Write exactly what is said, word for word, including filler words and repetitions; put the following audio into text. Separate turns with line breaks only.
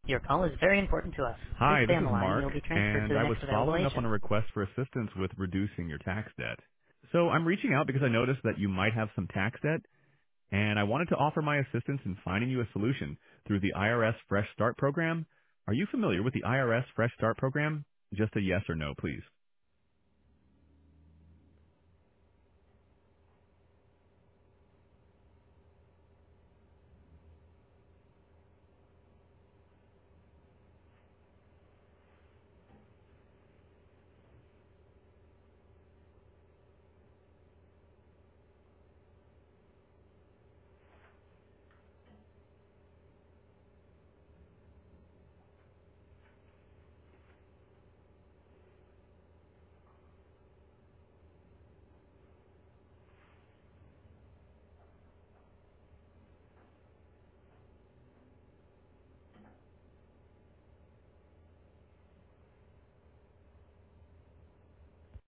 Your call is very important to us. Please
Hi,
stay
this
on
is
the line and
Mark,
you'll be transferred to
and
the
I was
next available
following up on
agent.
a request for assistance with reducing your tax debt. So I'm reaching out because I noticed that you might have some tax debt, and I wanted to offer my assistance in finding you a solution through the I R S Fresh Start program. Are you familiar with the I R S Fresh Start program? Just a yes or no, please.